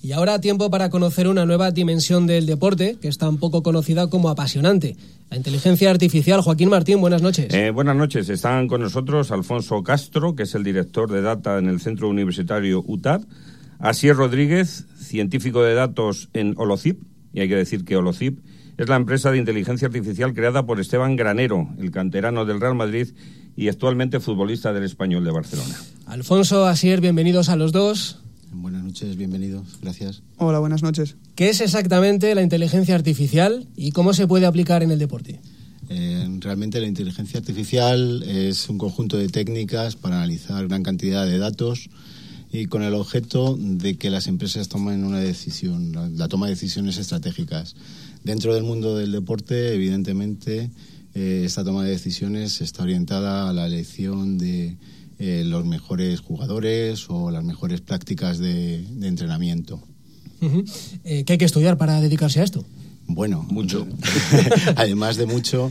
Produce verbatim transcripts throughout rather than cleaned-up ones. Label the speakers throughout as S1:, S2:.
S1: Y ahora tiempo para conocer una nueva dimensión del deporte, que es tan poco conocida como apasionante. La inteligencia artificial. Joaquín Martín, buenas noches.
S2: Eh, buenas noches. Están con nosotros Alfonso Castro, que es el director de Data en el Centro Universitario U T A D, Asier Rodríguez, científico de datos en Holocip, y hay que decir que Holocip es la empresa de inteligencia artificial creada por Esteban Granero, el canterano del Real Madrid y actualmente futbolista del Español de Barcelona.
S1: Alfonso, Asier, bienvenidos a los dos.
S3: Buenas noches, bienvenidos, gracias.
S4: Hola, buenas noches.
S1: ¿Qué es exactamente la inteligencia artificial y cómo se puede aplicar en el deporte?
S3: Eh, realmente la inteligencia artificial es un conjunto de técnicas para analizar gran cantidad de datos y con el objeto de que las empresas tomen una decisión, la, la toma de decisiones estratégicas. Dentro del mundo del deporte, evidentemente, eh, esta toma de decisiones está orientada a la elección de eh, los mejores jugadores o las mejores prácticas de, de entrenamiento.
S1: Uh-huh. Eh, ¿Qué hay que estudiar para dedicarse a esto?
S3: Bueno,
S2: mucho.
S3: Además de mucho,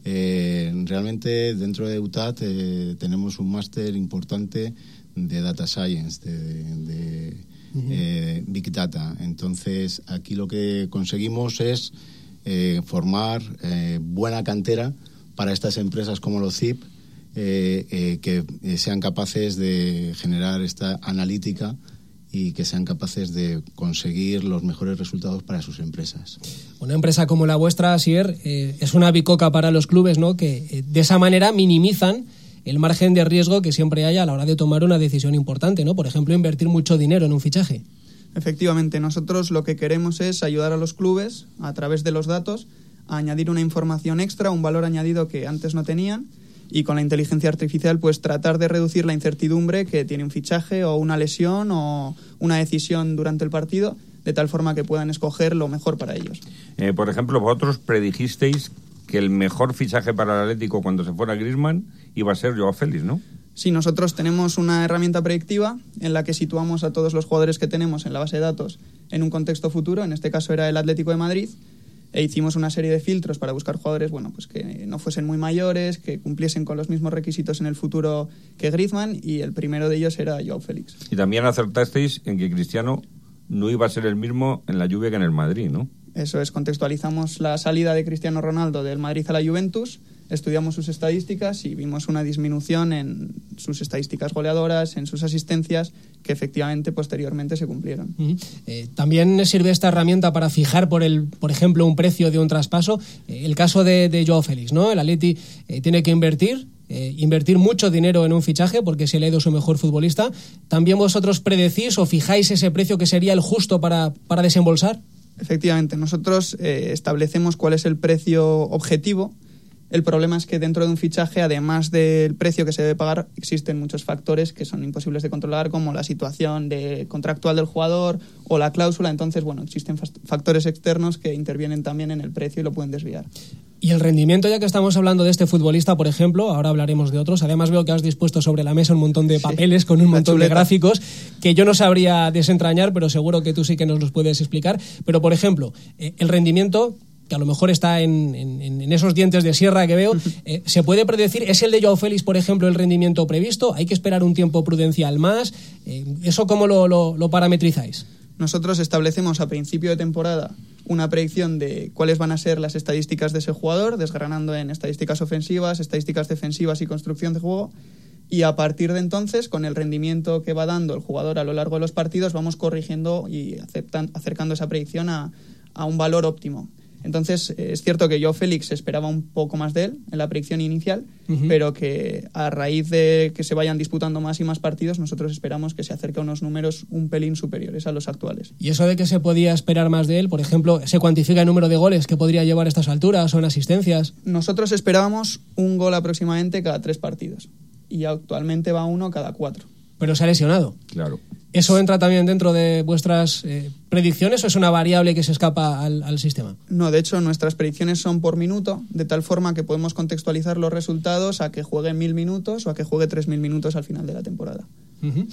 S3: eh, realmente dentro de U T A D eh, tenemos un máster importante de Data Science, de, de uh-huh. eh, Big Data. Entonces, aquí lo que conseguimos es eh, formar eh, buena cantera para estas empresas como Holocip, eh, eh, que eh, sean capaces de generar esta analítica y que sean capaces de conseguir los mejores resultados para sus empresas.
S1: Una empresa como la vuestra, Asier, eh, es una bicoca para los clubes, ¿no? Que eh, de esa manera minimizan el margen de riesgo que siempre haya a la hora de tomar una decisión importante, ¿no? Por ejemplo, invertir mucho dinero en un fichaje.
S4: Efectivamente, nosotros lo que queremos es ayudar a los clubes, a través de los datos, a añadir una información extra, un valor añadido que antes no tenían, y con la inteligencia artificial pues tratar de reducir la incertidumbre que tiene un fichaje o una lesión o una decisión durante el partido, de tal forma que puedan escoger lo mejor para ellos.
S2: Eh, por ejemplo, vosotros predijisteis que el mejor fichaje para el Atlético cuando se fuera Griezmann iba a ser Joao Félix, ¿no?
S4: Sí, nosotros tenemos una herramienta predictiva en la que situamos a todos los jugadores que tenemos en la base de datos en un contexto futuro, en este caso era el Atlético de Madrid, e hicimos una serie de filtros para buscar jugadores, bueno, pues que no fuesen muy mayores, que cumpliesen con los mismos requisitos en el futuro que Griezmann, y el primero de ellos era Joao Félix.
S2: Y también acertasteis en que Cristiano no iba a ser el mismo en la Juve que en el Madrid, ¿no?
S4: Eso es, contextualizamos la salida de Cristiano Ronaldo del Madrid a la Juventus, estudiamos sus estadísticas y vimos una disminución en sus estadísticas goleadoras, en sus asistencias, que efectivamente posteriormente se cumplieron.
S1: Uh-huh. Eh, también sirve esta herramienta para fijar, por el, por ejemplo, un precio de un traspaso. Eh, el caso de, de Joao Félix, ¿no? El Atleti eh, tiene que invertir, eh, invertir mucho dinero en un fichaje porque se le ha ido su mejor futbolista. ¿También vosotros predecís o fijáis ese precio que sería el justo para, para desembolsar?
S4: Efectivamente, nosotros eh, establecemos cuál es el precio objetivo. El problema es que dentro de un fichaje, además del precio que se debe pagar, existen muchos factores que son imposibles de controlar, como la situación de contractual del jugador o la cláusula. Entonces, bueno, existen factores externos que intervienen también en el precio y lo pueden desviar.
S1: Y el rendimiento, ya que estamos hablando de este futbolista, por ejemplo, ahora hablaremos de otros. Además veo que has dispuesto sobre la mesa un montón de papeles sí, con un montón chuleta. de gráficos que yo no sabría desentrañar, pero seguro que tú sí que nos los puedes explicar. Pero, por ejemplo, eh, el rendimiento, que a lo mejor está en, en, en esos dientes de sierra que veo, eh, ¿se puede predecir? ¿Es el de Joao Félix, por ejemplo, el rendimiento previsto? ¿Hay que esperar un tiempo prudencial más? Eh, ¿Eso cómo lo, lo, lo parametrizáis?
S4: Nosotros establecemos a principio de temporada una predicción de cuáles van a ser las estadísticas de ese jugador, desgranando en estadísticas ofensivas, estadísticas defensivas y construcción de juego, y a partir de entonces, con el rendimiento que va dando el jugador a lo largo de los partidos, vamos corrigiendo y aceptan, acercando esa predicción a, a un valor óptimo. Entonces, es cierto que Joao Félix esperaba un poco más de él en la predicción inicial, uh-huh. pero que a raíz de que se vayan disputando más y más partidos, nosotros esperamos que se acerque a unos números un pelín superiores a los actuales.
S1: ¿Y eso de que se podía esperar más de él? Por ejemplo, ¿se cuantifica el número de goles que podría llevar a estas alturas o en asistencias?
S4: Nosotros esperábamos un gol aproximadamente cada tres partidos y actualmente va uno cada cuatro.
S1: Pero se ha lesionado.
S2: Claro.
S1: ¿Eso entra también dentro de vuestras eh, predicciones o es una variable que se escapa al, al sistema?
S4: No, de hecho, nuestras predicciones son por minuto, de tal forma que podemos contextualizar los resultados a que juegue mil minutos o a que juegue tres mil minutos al final de la temporada.
S1: Uh-huh.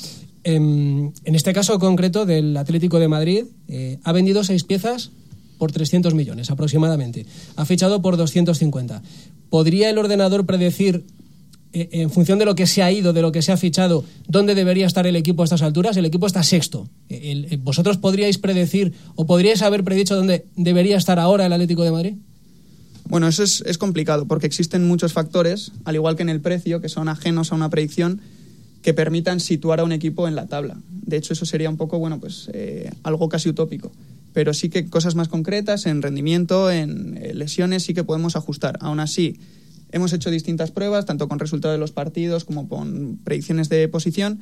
S1: En, en este caso concreto del Atlético de Madrid, eh, ha vendido seis piezas por trescientos millones aproximadamente. Ha fichado por doscientos cincuenta. ¿Podría el ordenador predecir eh, en función de lo que se ha ido, de lo que se ha fichado, ¿dónde debería estar el equipo a estas alturas? El equipo está sexto. El, el, ¿Vosotros podríais predecir o podríais haber predicho dónde debería estar ahora el Atlético de Madrid?
S4: Bueno, eso es, es complicado porque existen muchos factores, al igual que en el precio, que son ajenos a una predicción, que permitan situar a un equipo en la tabla. De hecho, eso sería un poco, bueno, pues eh, algo casi utópico. Pero sí que cosas más concretas, en rendimiento, en eh, lesiones, sí que podemos ajustar. Aún así, hemos hecho distintas pruebas, tanto con resultados de los partidos como con predicciones de posición,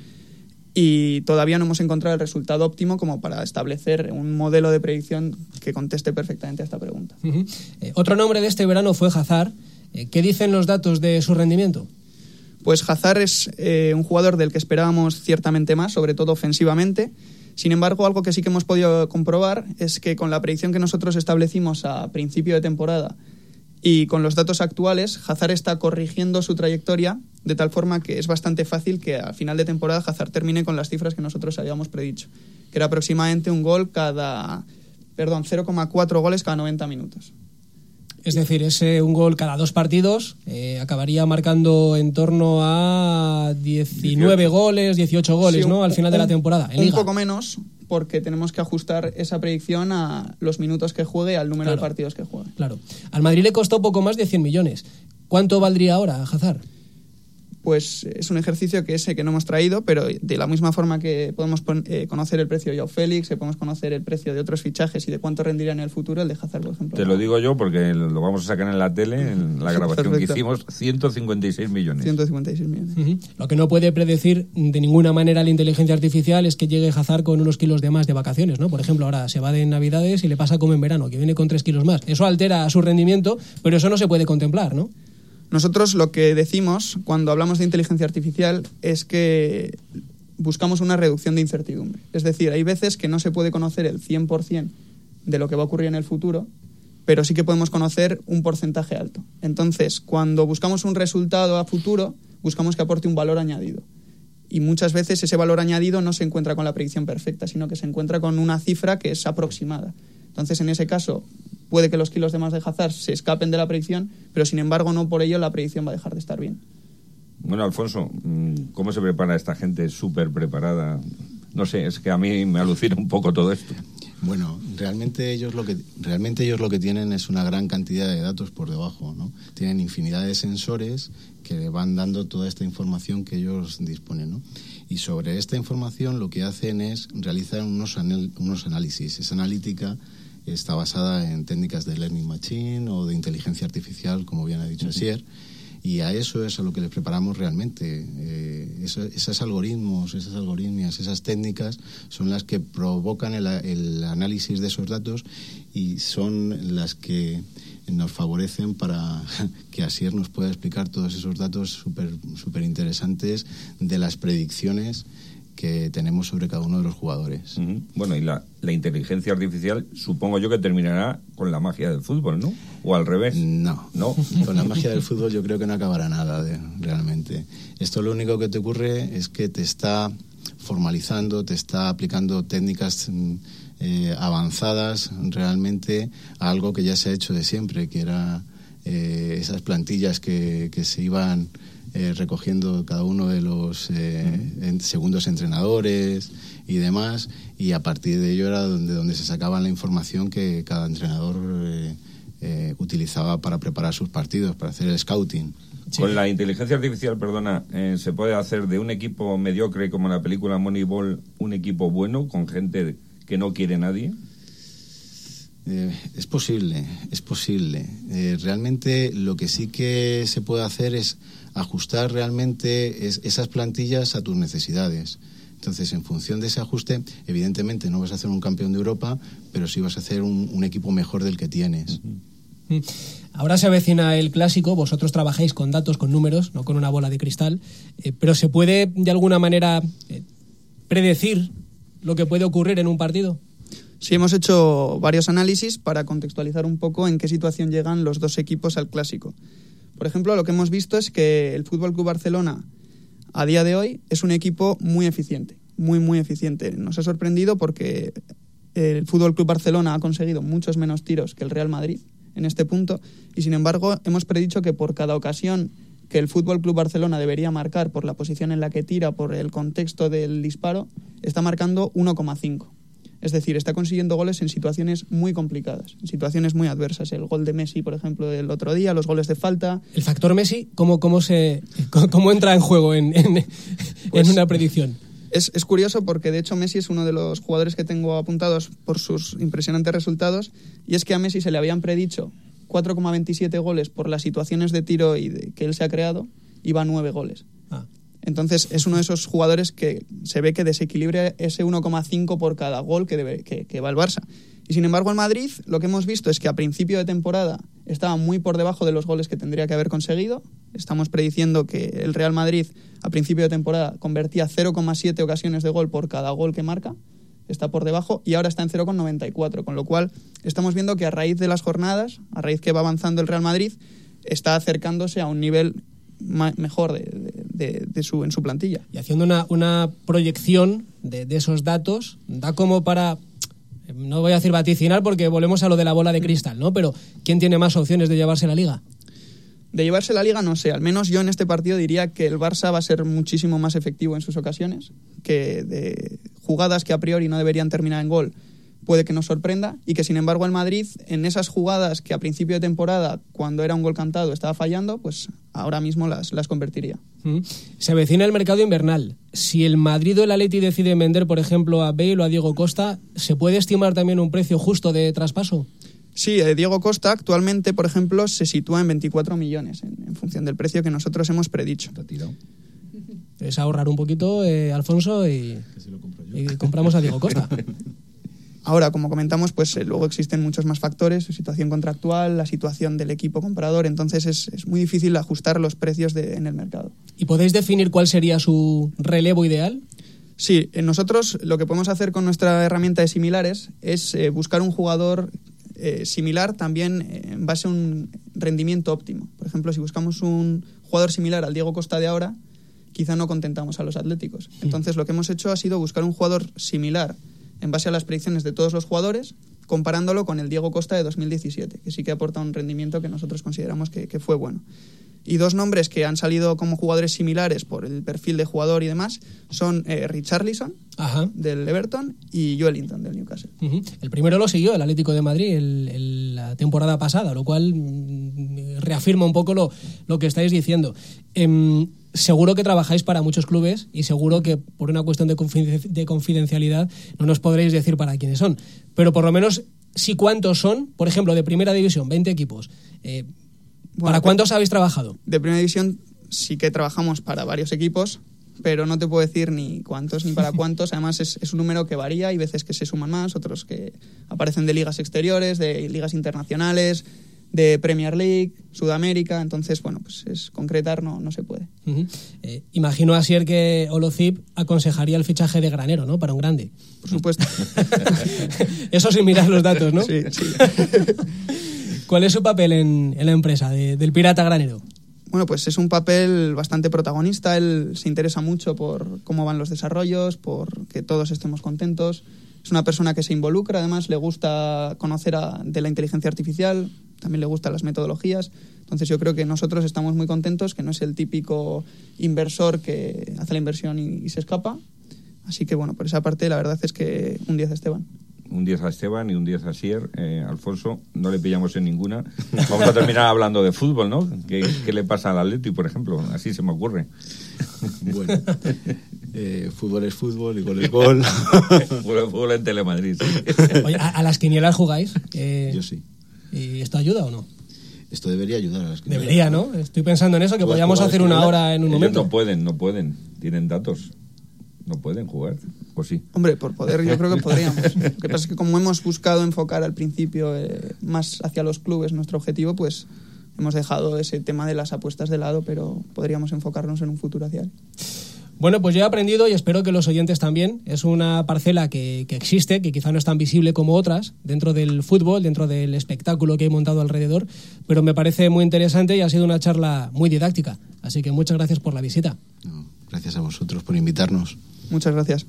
S4: y todavía no hemos encontrado el resultado óptimo como para establecer un modelo de predicción que conteste perfectamente a esta pregunta.
S1: Uh-huh. Eh, otro nombre de este verano fue Hazard. Eh, ¿Qué dicen los datos de su rendimiento?
S4: Pues Hazard es eh, un jugador del que esperábamos ciertamente más, sobre todo ofensivamente. Sin embargo, algo que sí que hemos podido comprobar es que con la predicción que nosotros establecimos a principio de temporada y con los datos actuales, Hazard está corrigiendo su trayectoria de tal forma que es bastante fácil que a final de temporada Hazard termine con las cifras que nosotros habíamos predicho, que era aproximadamente un gol cada, perdón, cero coma cuatro goles cada noventa minutos.
S1: Es decir, ese un gol cada dos partidos eh, acabaría marcando en torno a diecinueve dieciocho goles, dieciocho goles, sí, ¿no? Al final un, de la temporada. En
S4: un
S1: Liga.
S4: Poco menos, porque tenemos que ajustar esa predicción a los minutos que juegue, al número claro, de partidos que juegue.
S1: Claro. Al Madrid le costó poco más de cien millones. ¿Cuánto valdría ahora Hazard?
S4: Pues es un ejercicio que ese que no hemos traído, pero de la misma forma que podemos eh, conocer el precio de Joao Félix, que podemos conocer el precio de otros fichajes y de cuánto rendiría en el futuro el de Hazard, por ejemplo.
S2: Te lo digo yo porque lo vamos a sacar en la tele, en la grabación Perfecto. que hicimos, ciento cincuenta y seis millones.
S4: ciento cincuenta y seis millones.
S1: Uh-huh. Lo que no puede predecir de ninguna manera la inteligencia artificial es que llegue Hazard con unos kilos de más de vacaciones, ¿no? Por ejemplo, ahora se va de Navidades y le pasa como en verano, que viene con tres kilos más. Eso altera su rendimiento, pero eso no se puede contemplar, ¿no?
S4: Nosotros lo que decimos cuando hablamos de inteligencia artificial es que buscamos una reducción de incertidumbre. Es decir, hay veces que no se puede conocer el cien por ciento de lo que va a ocurrir en el futuro, pero sí que podemos conocer un porcentaje alto. Entonces, cuando buscamos un resultado a futuro, buscamos que aporte un valor añadido. Y muchas veces ese valor añadido no se encuentra con la predicción perfecta, sino que se encuentra con una cifra que es aproximada. Entonces, en ese caso, puede que los kilos de más de Hazard se escapen de la predicción, pero sin embargo no por ello la predicción va a dejar de estar bien.
S2: Bueno, Alfonso, ¿cómo se prepara esta gente súper preparada? No sé, es que a mí me alucina un poco todo esto.
S3: Bueno, realmente ellos lo que realmente ellos lo que tienen es una gran cantidad de datos por debajo, ¿no? Tienen infinidad de sensores que van dando toda esta información que ellos disponen, ¿no? Y sobre esta información lo que hacen es realizar unos, anal- unos análisis. Esa analítica está basada en técnicas de learning machine o de inteligencia artificial, como bien ha dicho Asier, y a eso es a lo que les preparamos realmente. Eh, eso, esos algoritmos, esas algoritmias, esas técnicas son las que provocan el, el análisis de esos datos y son las que nos favorecen para que Asier nos pueda explicar todos esos datos súper súper interesantes de las predicciones que tenemos sobre cada uno de los jugadores.
S2: Uh-huh. Bueno, y la, la inteligencia artificial supongo yo que terminará con la magia del fútbol, ¿no? ¿O al revés?
S3: No,
S2: no.
S3: Con la magia del fútbol yo creo que no acabará nada de, realmente. Esto lo único que te ocurre es que te está formalizando, te está aplicando técnicas eh, avanzadas realmente a algo que ya se ha hecho de siempre, que era eh, esas plantillas que, que se iban Eh, recogiendo cada uno de los eh, en segundos entrenadores y demás, y a partir de ello era donde, donde se sacaba la información que cada entrenador eh, eh, utilizaba para preparar sus partidos, para hacer el scouting.
S2: Sí. Con la inteligencia artificial, perdona, eh, se puede hacer de un equipo mediocre como en la película Moneyball un equipo bueno con gente que no quiere nadie.
S3: Eh, es posible, es posible. Eh, realmente lo que sí que se puede hacer es ajustar realmente es, esas plantillas a tus necesidades. Entonces, en función de ese ajuste, evidentemente no vas a hacer un campeón de Europa, pero sí vas a hacer un, un equipo mejor del que tienes.
S1: Uh-huh. Ahora se avecina el clásico, vosotros trabajáis con datos, con números, no con una bola de cristal, eh, pero ¿se puede de alguna manera eh, predecir lo que puede ocurrir en un partido?
S4: Sí, hemos hecho varios análisis para contextualizar un poco en qué situación llegan los dos equipos al clásico. Por ejemplo, lo que hemos visto es que el F C Barcelona a día de hoy es un equipo muy eficiente, muy, muy eficiente. Nos ha sorprendido porque el F C Barcelona ha conseguido muchos menos tiros que el Real Madrid en este punto y, sin embargo, hemos predicho que por cada ocasión que el F C Barcelona debería marcar por la posición en la que tira, por el contexto del disparo, está marcando uno coma cinco. Es decir, está consiguiendo goles en situaciones muy complicadas, en situaciones muy adversas. El gol de Messi, por ejemplo, del otro día, los goles de falta.
S1: ¿El factor Messi cómo, cómo, se, cómo entra en juego en, en, pues, en una predicción?
S4: Es, es curioso porque, de hecho, Messi es uno de los jugadores que tengo apuntados por sus impresionantes resultados, y es que a Messi se le habían predicho cuatro coma veintisiete goles por las situaciones de tiro y de, que él se ha creado, y va nueve goles. Ah. Entonces es uno de esos jugadores que se ve que desequilibra ese uno coma cinco por cada gol que, debe, que, que va el Barça. Y sin embargo, el Madrid, lo que hemos visto es que a principio de temporada estaba muy por debajo de los goles que tendría que haber conseguido. Estamos prediciendo que el Real Madrid a principio de temporada convertía cero coma siete ocasiones de gol por cada gol que marca. Está por debajo y ahora está en cero coma noventa y cuatro, con lo cual estamos viendo que a raíz de las jornadas, a raíz que va avanzando el Real Madrid, está acercándose a un nivel ma- mejor de, de, de, de su, en su plantilla.
S1: Y haciendo una, una proyección de, de esos datos, da como para, no voy a decir vaticinar porque volvemos a lo de la bola de cristal, ¿no? Pero ¿quién tiene más opciones de llevarse la Liga?
S4: De llevarse la Liga no sé, al menos yo en este partido diría que el Barça va a ser muchísimo más efectivo en sus ocasiones, que de jugadas que a priori no deberían terminar en gol puede que nos sorprenda, y que sin embargo el Madrid en esas jugadas que a principio de temporada, cuando era un gol cantado, estaba fallando, pues ahora mismo las, las convertiría.
S1: Mm. Se avecina el mercado invernal. Si el Madrid o el Atleti deciden vender, por ejemplo, a Bale o a Diego Costa, ¿se puede estimar también un precio justo de traspaso?
S4: Sí, eh, Diego Costa actualmente, por ejemplo, se sitúa en veinticuatro millones, en, en función del precio que nosotros hemos predicho.
S1: Es ahorrar un poquito, eh, Alfonso, y, y compramos a Diego Costa.
S4: Ahora, como comentamos, pues eh, luego existen muchos más factores, su situación contractual, la situación del equipo comprador, entonces es, es muy difícil ajustar los precios de, en el mercado.
S1: ¿Y podéis definir cuál sería su relevo ideal?
S4: Sí, eh, nosotros lo que podemos hacer con nuestra herramienta de similares es eh, buscar un jugador eh, similar también eh, en base a un rendimiento óptimo. Por ejemplo, si buscamos un jugador similar al Diego Costa de ahora, quizá no contentamos a los atléticos. Entonces lo que hemos hecho ha sido buscar un jugador similar en base a las predicciones de todos los jugadores, comparándolo con el Diego Costa de dos mil diecisiete, que sí que aporta un rendimiento que nosotros consideramos que, que fue bueno. Y dos nombres que han salido como jugadores similares por el perfil de jugador y demás son eh, Richarlison, Ajá. del Everton, y Joelinton, del Newcastle.
S1: Uh-huh. El primero lo siguió el Atlético de Madrid el, el, la temporada pasada, lo cual mm, reafirma un poco lo, lo que estáis diciendo. Eh, seguro que trabajáis para muchos clubes y seguro que por una cuestión de, confiden- de confidencialidad no nos podréis decir para quiénes son. Pero por lo menos, sí, cuántos son, por ejemplo, de primera división, veinte equipos. Eh,
S4: Bueno,
S1: ¿Para cuántos habéis trabajado?
S4: De primera división sí que trabajamos para varios equipos, pero no te puedo decir ni cuántos ni para cuántos. Además es, es un número que varía, hay veces que se suman más, otros que aparecen de ligas exteriores, de ligas internacionales, de Premier League, Sudamérica. Entonces, bueno, pues es concretar no, no se puede.
S1: Uh-huh. Eh, imagino, Asier, que Olozip aconsejaría el fichaje de Granero, ¿no? Para un grande.
S4: Por supuesto.
S1: Eso sin mirar los datos, ¿no?
S4: Sí, sí.
S1: ¿Cuál es su papel en, en la empresa de, del Pirata Granero?
S4: Bueno, pues es un papel bastante protagonista. Él se interesa mucho por cómo van los desarrollos, por que todos estemos contentos. Es una persona que se involucra, además le gusta conocer a, de la inteligencia artificial, también le gustan las metodologías. Entonces yo creo que nosotros estamos muy contentos, que no es el típico inversor que hace la inversión y, y se escapa. Así que bueno, por esa parte la verdad es que un diez a Esteban.
S2: Un diez a Esteban y un diez a Asier. Eh, Alfonso, no le pillamos en ninguna. Vamos a terminar hablando de fútbol, ¿no? ¿Qué, qué le pasa al Atleti, por ejemplo? Así se me ocurre.
S3: Bueno, eh, fútbol es fútbol y gol es gol.
S2: fútbol, fútbol en Telemadrid. Sí.
S1: Oye, ¿a, a las quinielas jugáis? Eh,
S3: Yo sí.
S1: ¿Y esto ayuda o no?
S3: Esto debería ayudar a las quinielas.
S1: Debería, ¿no? Estoy pensando en eso, que podríamos hacer una hora en un
S2: Ellos
S1: momento.
S2: no pueden, no pueden. Tienen datos. No pueden jugar, ¿o sí?
S4: Hombre, por poder yo creo que podríamos. Lo que pasa es que como hemos buscado enfocar al principio eh, más hacia los clubes nuestro objetivo, pues hemos dejado ese tema de las apuestas de lado, pero podríamos enfocarnos en un futuro hacia él.
S1: Bueno, pues yo he aprendido y espero que los oyentes también. Es una parcela que, que existe, que quizá no es tan visible como otras, dentro del fútbol, dentro del espectáculo que he montado alrededor, pero me parece muy interesante y ha sido una charla muy didáctica. Así que muchas gracias por la visita.
S3: No, gracias a vosotros por invitarnos.
S4: Muchas gracias.